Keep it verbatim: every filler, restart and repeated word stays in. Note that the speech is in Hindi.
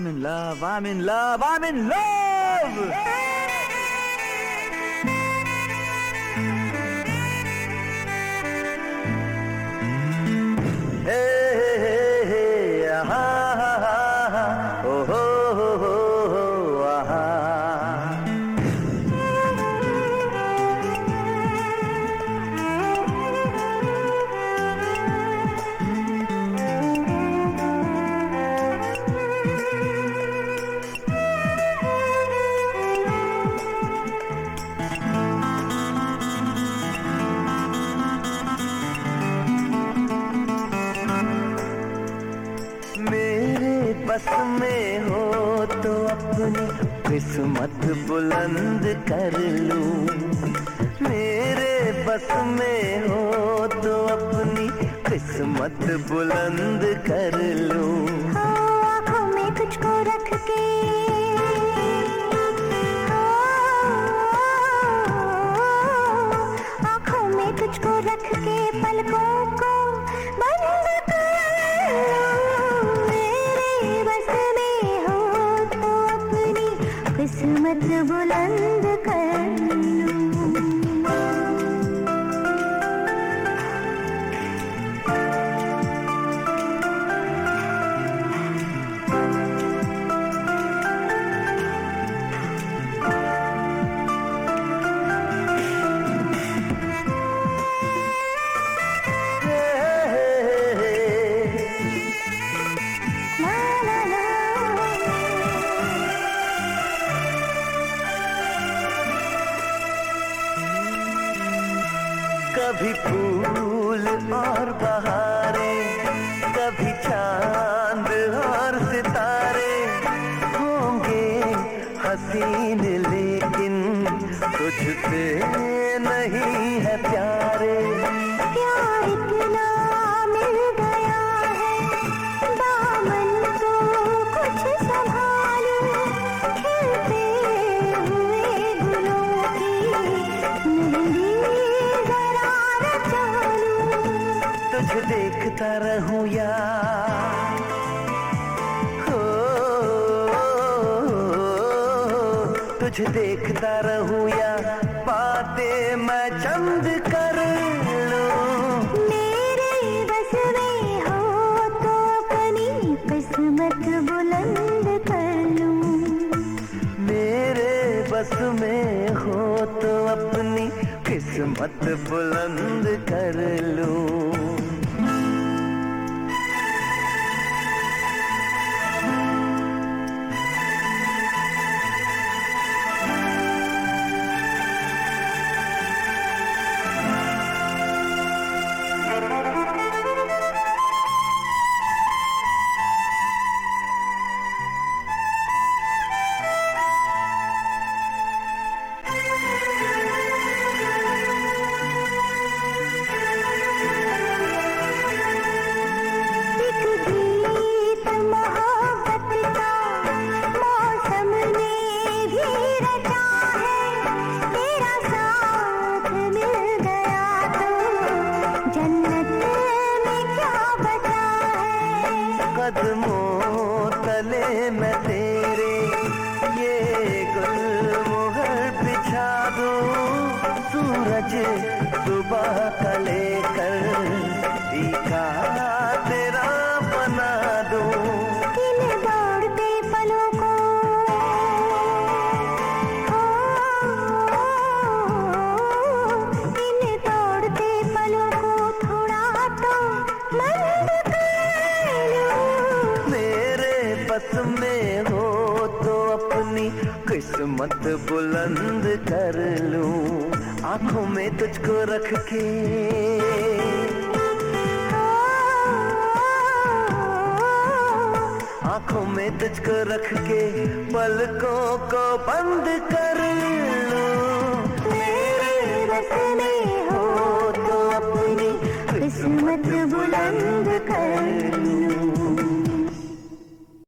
I'm in love, I'm in love, I'm in love! Hey, hey, hey, aha, aha, oh, oh, oh, oh, aha. बस में हो तो अपनी किस्मत बुलंद कर लूं, मेरे बस में हो तो अपनी किस्मत बुलंद कर लूं। आँखों में तुझको रख के, आँखों में तुझको रख के पलकों को बंद कर लूं, मेरे बस में हो तो अपनी किस्मत बुलंद कर लूं। कभी फूल और बहारें, कभी चांद और सितारे होंगे हसीन, लेकिन तुझसे नहीं है प्यारे। प्यार इतना मिल गया है, दामन को कुछ संभालो, खिलते हुए गुलों की मेहंदी जरा रचा लूं। तुझे देखता रहूं यार, हो तुझे देखता रहूं या बातें मैं चंद कर लूं। मेरे बस में हो तो अपनी किस्मत बुलंद कर लूं, मेरे बस में हो तो अपनी किस्मत बुलंद कर लूं। कदमों तले मैं तेरे ये गुलमोहर बिछा दूं, सूरज सुबह का लेकर टीका तेरा बना दूं। इन दौड़ते पलों को, इन दौड़ते पलों को थोड़ा तो मंद कर लूं, मेरे बस में हो तो अपनी किस्मत बुलंद कर लूं। आंखों में तुझको रख के, आंखों में तुझको रख के पलकों को बंद कर लूं, मेरे बस में हो तो अपनी किस्मत बुलंद कर